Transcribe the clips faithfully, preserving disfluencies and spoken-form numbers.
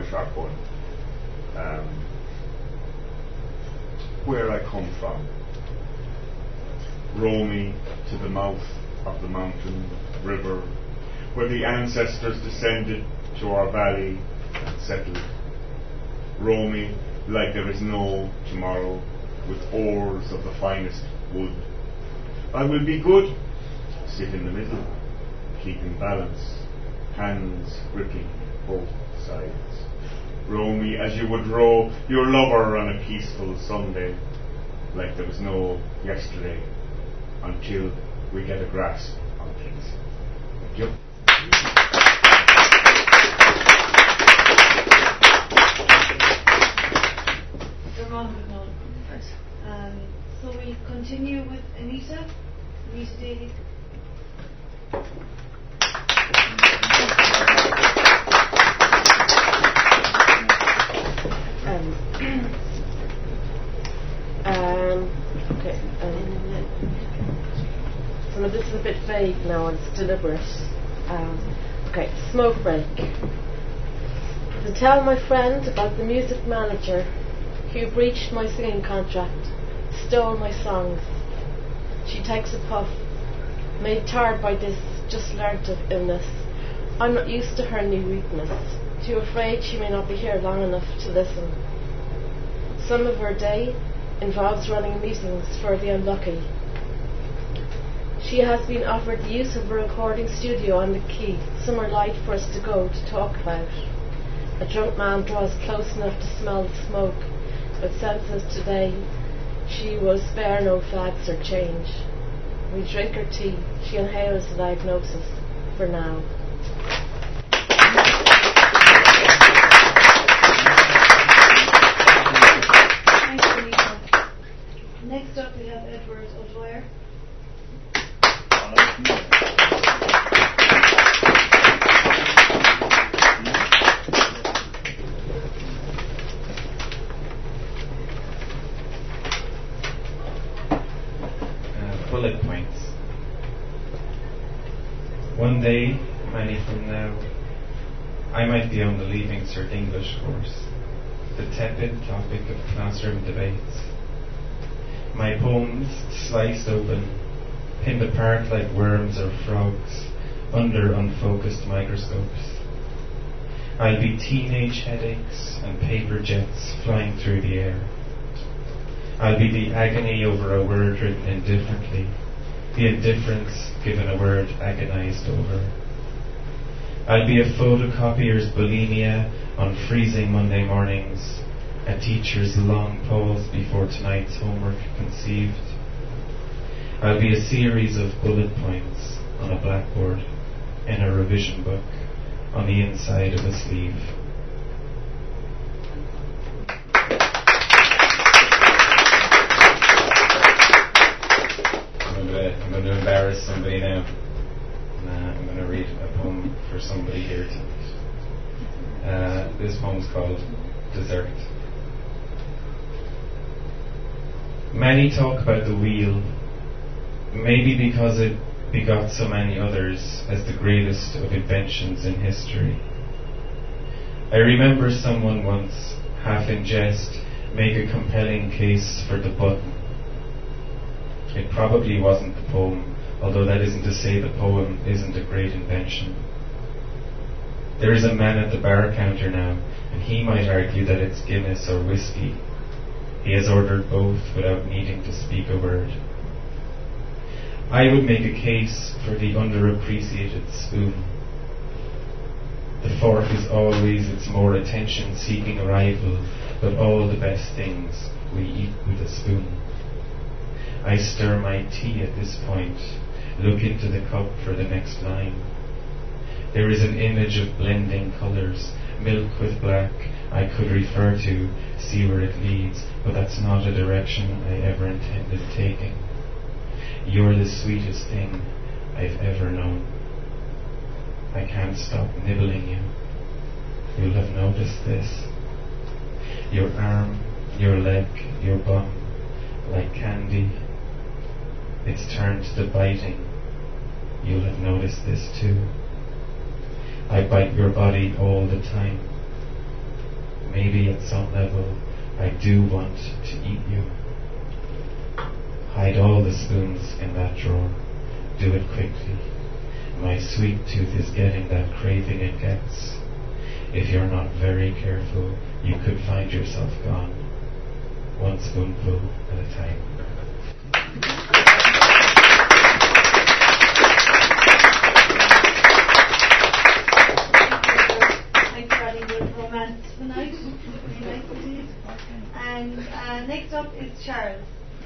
a short poem. Um, where I come from. Row me to the mouth of the mountain river, where the ancestors descended to our valley and settled. Row me like there is no tomorrow, with oars of the finest wood. I will be good, sit in the middle, keeping balance, hands gripping both sides. Row me as you would row your lover on a peaceful Sunday, like there was no yesterday, until we get a grasp on things. Thank you. Um, so we continue with Anita. Anita Daly. Um, um, okay. Um, so now this is a bit vague now, and it's deliberate. Um, okay, smoke break. To tell my friend about the music manager who breached my singing contract, stole my songs. She takes a puff, made tired by this, just learnt of illness. I'm not used to her new weakness, too afraid she may not be here long enough to listen. Some of her day involves running meetings for the unlucky. She has been offered the use of a recording studio on the quay, somewhere light for us to go to talk about. A drunk man draws close enough to smell the smoke, but senses today she will spare no fads or change. We drink her tea, she inhales the diagnosis for now. Thanks, Anita. Next up we have Edward O'Dwyer. Bullet points. One day, many from now, I might be on the Leaving Cert English course, the tepid topic of classroom debates. My poems sliced open, pinned apart like worms or frogs under unfocused microscopes. I'll be teenage headaches and paper jets flying through the air. I'll be the agony over a word written indifferently, the indifference given a word agonized over. I'll be a photocopier's bulimia on freezing Monday mornings, a teacher's long pause before tonight's homework conceived. I'll be a series of bullet points on a blackboard, in a revision book, on the inside of a sleeve. I'm going to embarrass somebody now. Uh, I'm going to read a poem for somebody here tonight. Uh, this poem's called Desert. Many talk about the wheel, maybe because it begot so many others as the greatest of inventions in history. I remember someone once, half in jest, make a compelling case for the button. It probably wasn't the poem, although that isn't to say the poem isn't a great invention. There is a man at the bar counter now, and he might argue that it's Guinness or whiskey. He has ordered both without needing to speak a word. I would make a case for the underappreciated spoon. The fork is always its more attention-seeking rival, but all the best things we eat with a spoon. I stir my tea at this point, look into the cup for the next line. There is an image of blending colours, milk with black, I could refer to, see where it leads, but that's not a direction I ever intended taking. You're the sweetest thing I've ever known. I can't stop nibbling you. You'll have noticed this. Your arm, your leg, your bum, like candy. It's turned to biting. You'll have noticed this too. I bite your body all the time. maybe at some level I do want to eat you. Hide all the spoons in that drawer. Do it quickly. My sweet tooth is getting that craving it gets. If you're not very careful, you could find yourself gone. One spoonful at a time. Thanks for adding the romance tonight. Really nice indeed. And uh, next up is Charles.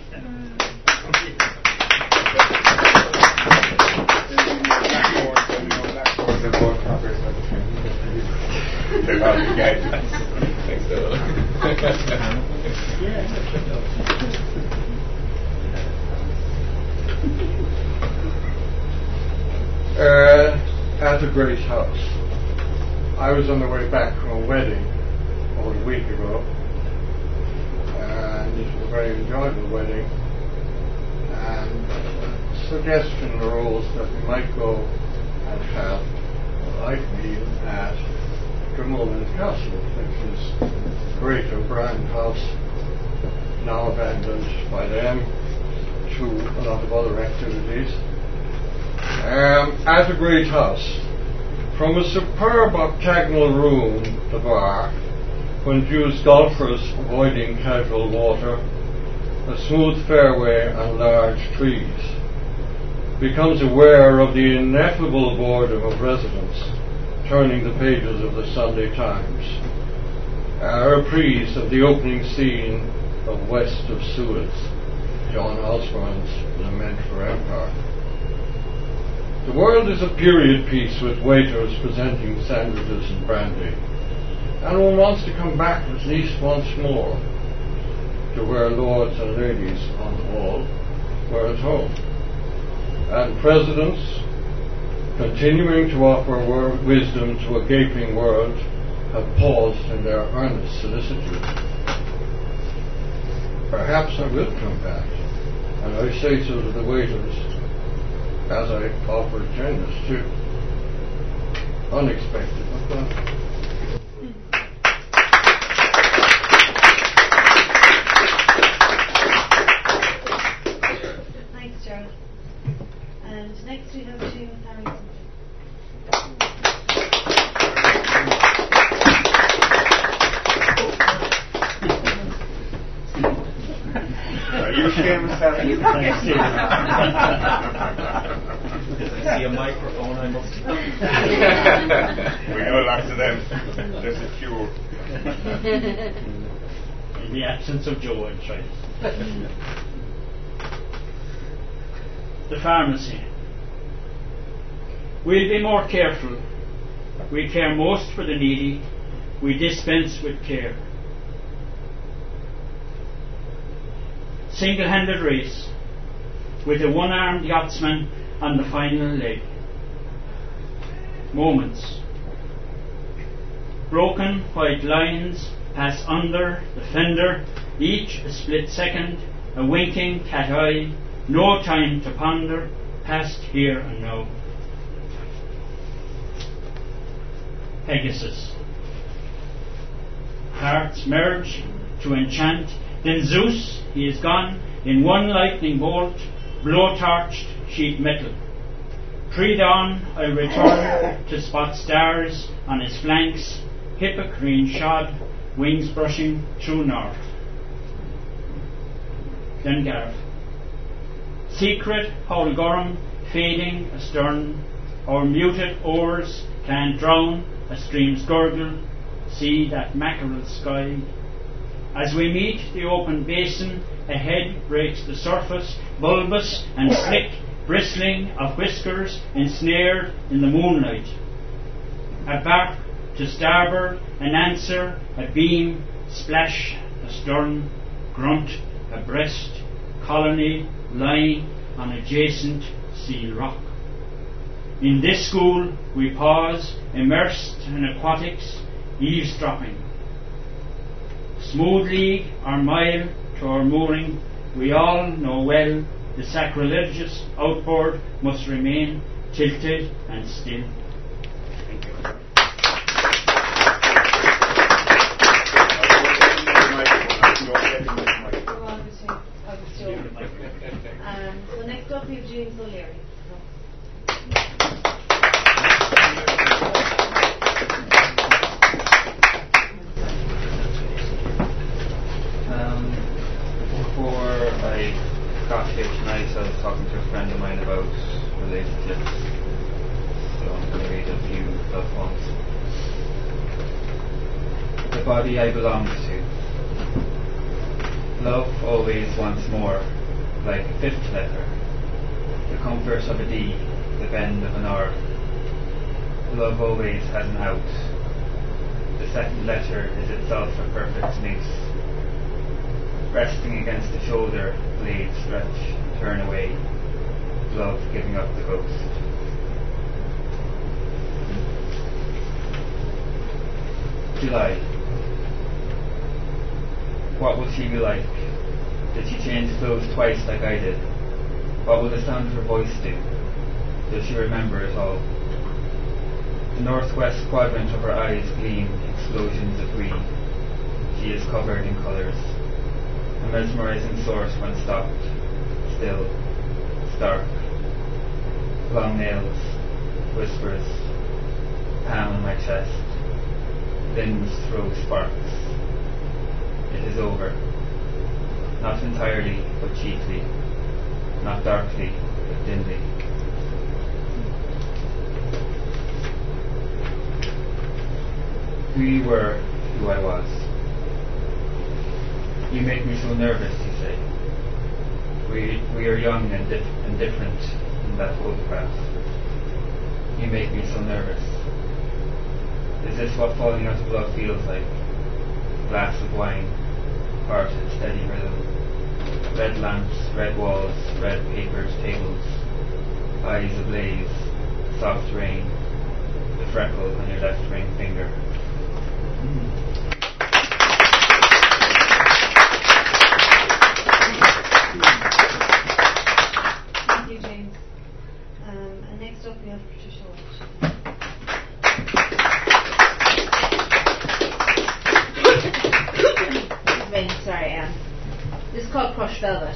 Uh, at a great house. I was on the way back from a wedding about a week ago, and it was a very enjoyable wedding, and a suggestion arose that we might go and have a light meal at Dromulin Castle, which is a great O'Brien house, now abandoned by them to a lot of other activities. Um, at a great house, from a superb octagonal room, the bar, when Jews golfers avoiding casual water, a smooth fairway and large trees, becomes aware of the ineffable boredom of residents turning the pages of the Sunday Times, a reprise of the opening scene of West of Suez, John Osborne's Lament for Empire. The world is a period piece with waiters presenting sandwiches and brandy, and one wants to come back at least once more to where lords and ladies on the wall were at home, and presidents, continuing to offer wor- wisdom to a gaping world, have paused in their earnest solicitude. Perhaps I will come back, and I say so to the waiters, as I offer genders too. Unexpected, but that. Thanks, Charles. And next we have Seamus Harrington. Are you Seamus Harrington? I see a microphone, I must. We go back to them. There's a cure. In the absence of Joe, I'll try this. The pharmacy. We'll be more careful. We care most for the needy. We dispense with care. Single-handed race with a one-armed yachtsman on the final leg. Moments. Broken white lines pass under the fender, each a split second, a winking cat eye, no time to ponder, past here and now. Pegasus. Hearts merge to enchant, then Zeus, he is gone, in one lightning bolt, blow-torched sheet metal. Pre-dawn I return to spot stars on his flanks, hippocrene shod, wings brushing true north. Then Gareth. Secret Howlgorum fading astern, our muted oars can drown a stream's gurgle, see that mackerel sky. As we meet the open basin, ahead breaks the surface, bulbous and slick, bristling of whiskers ensnared in the moonlight. A bark to starboard, an answer, a beam, splash, astern, grunt, abreast, colony lying on adjacent seal rock. In this school we pause, immersed in aquatics, eavesdropping. Smooth league or mile to our mooring, we all know well the sacrilegious outboard must remain tilted and still. Thank you. Egypt. So I'm going to read a few love poems. The body I belong to. Love always wants more, like a fifth letter. The comfort of a D, the bend of an R. Love always has an out. The second letter is itself a perfect noose. Resting against the shoulder, blades stretch and turn away. Love giving up the ghost. July. What will she be like? Did she change clothes twice like I did? What will the sound of her voice do? Does she remember it all? The northwest quadrant of her eyes gleam explosions of green. She is covered in colours. A mesmerising source when stopped. Still. Stark. Long nails. Whispers. Palm on my chest. Limbs throw sparks. It is over. Not entirely, but chiefly. Not darkly, but dimly. Who you were, who I was. You make me so nervous, you say. We we are young and, dif- and different in that photograph. You make me so nervous. Is this what falling out of love feels like? Glass of wine, heart in steady rhythm. Red lamps, red walls, red papers, tables. Eyes ablaze, soft rain. The freckle on your left ring finger. Thank you, James. Um, and next up we have Patricia Walsh. Wait, sorry, Anne. This is called Crushed Velvet.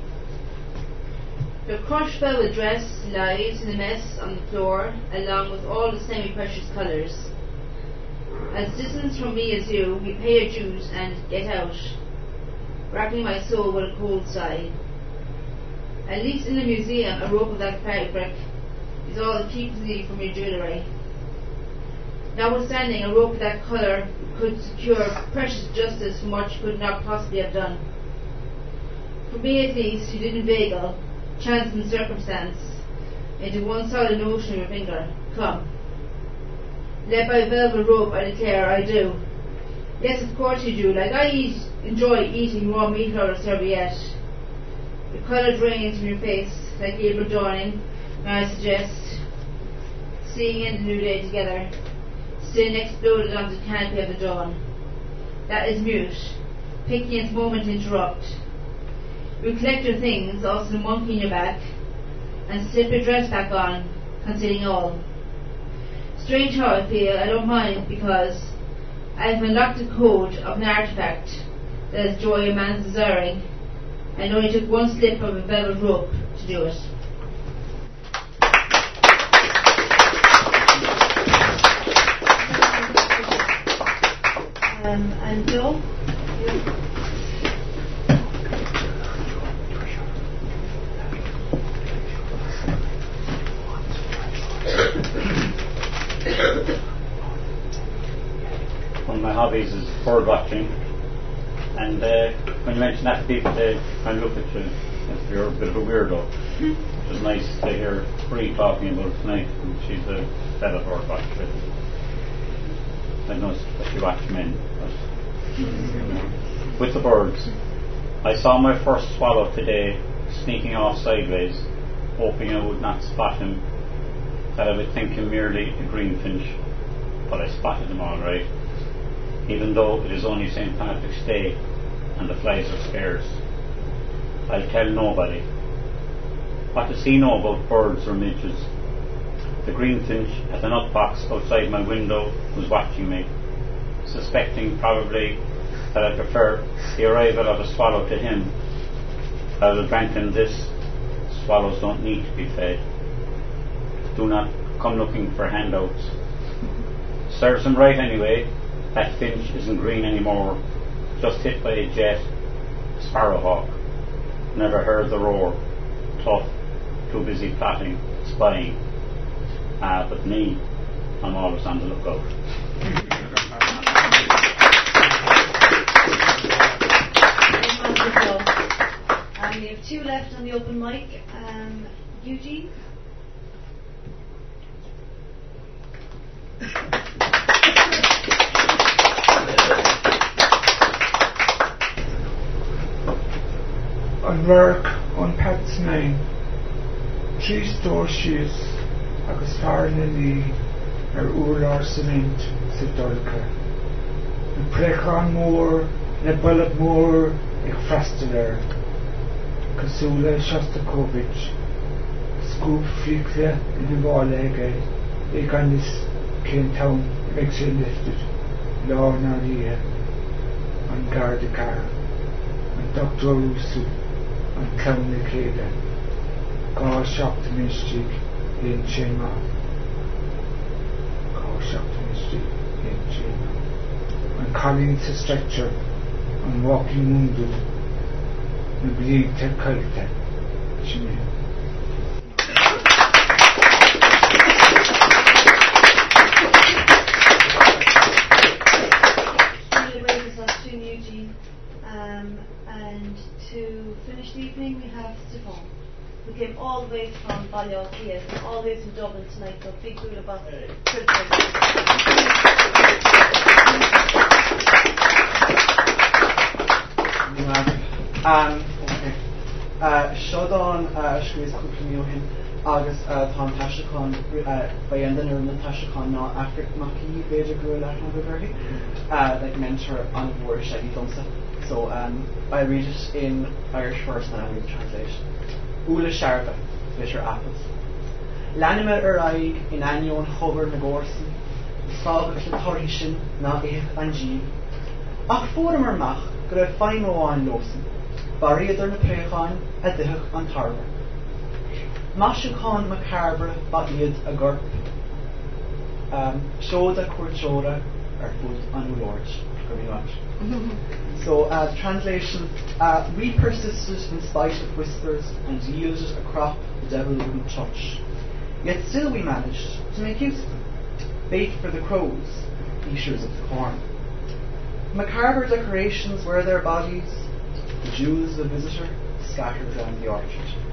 Your crushed velvet dress lies in a mess on the floor, along with all the semi-precious colours. As distant from me as you, we pay our dues and get out, wrapping my soul with a cold sigh. At least in the museum, a rope of that fabric is all that keeps thee from your jewellery. Notwithstanding, a rope of that colour could secure precious justice from what you could not possibly have done. For me at least, you did inveigle, chance and circumstance, into one solid notion of your finger. Come. Led by velvet rope, I declare I do. Yes, of course you do. Like I eat, enjoy eating raw meat out of serviette. The colour drains from your face like April dawning, and I suggest seeing in the new day together. Sin exploded onto the canopy of the dawn. That is mute. Picnian's moment to interrupt. You collect your things, also the monkey in your back, and slip your dress back on, concealing all. Strange how I feel, I don't mind, because I have unlocked the code of an artifact that is joy a man's desiring, and only took one slip of a velvet rope to do it. Um, and Joe? You? One of my hobbies is bird watching, and uh, when you mention that, people they kind of look at you as if you're a bit of a weirdo. It was nice to hear Bree talking about it tonight, and she's a fellow bird watcher. I noticed that she watched men, but, you know. With the birds, I saw my first swallow today sneaking off sideways, hoping I would not spot him, that I would think him merely a greenfinch, but I spotted him all right, even though it is only Saint Patrick's Day and the flies are scarce. I'll tell nobody. What does he know about birds or midges? The greenfinch at the nut box outside my window was watching me, suspecting probably that I prefer the arrival of a swallow to him. I will grant him this: swallows don't need to be fed. Do not come looking for handouts. Serves him right anyway. That finch isn't green anymore, just hit by a jet. Sparrowhawk. Never heard the roar. Tough, too busy plotting. spying. Uh, but me, I'm always on the lookout. Um, we have two left on the open mic. Um, Eugene. An work on Pat's name. Three store shoes agus fear na lí ar úrlár cement sa dulca. An prechan mór na bullet mór ag freistal air. Cosúla Shostakovich. Scoop frícla in an bhála aige ag anis cén town ag sé lifted. Lá na ria. An Garda Car. An Doctor Rusu. An clown na céile. Gá seachta mistig in Chema. Gá seachta mistig in Chema. An Colleen sa stretcher. An walking mundu. Na blig te calte. Chine. Eugene. Um, and to finish the evening we have Stefan, who came all the way from Ballyalclea and all the way from Dublin tonight, so big cool about it. Um, okay. Uh, Shadon uh, Shrews Kuklimiuhin, August uh, Tom Tashakon, uh, by end of the Tashakon, not after Maki, Veda Gula, uh, like mentor on board Shaggy Dunsa. So um, I read it in Irish first and I read the translation. Ula Sharba, Bitter Apples. Lanima Uraig in Anion Hover Nagorsi, Sog Clatorishin, Na Ich Anji. Ach Forum Mach, Gref Fino an Losen, Barriader na Prechan, Edihach an Tarver. Mashukan Macabre, Batliad a Gurp. Shoda Kurchora, or Food an Ulorge. Very much. So, uh, translation, uh, we persisted in spite of whispers and yielded a crop the devil wouldn't touch. Yet still we managed to make use of them. Bait for the crows, eaters of the corn. Macabre decorations were their bodies, the jewels of a visitor scattered around the orchard.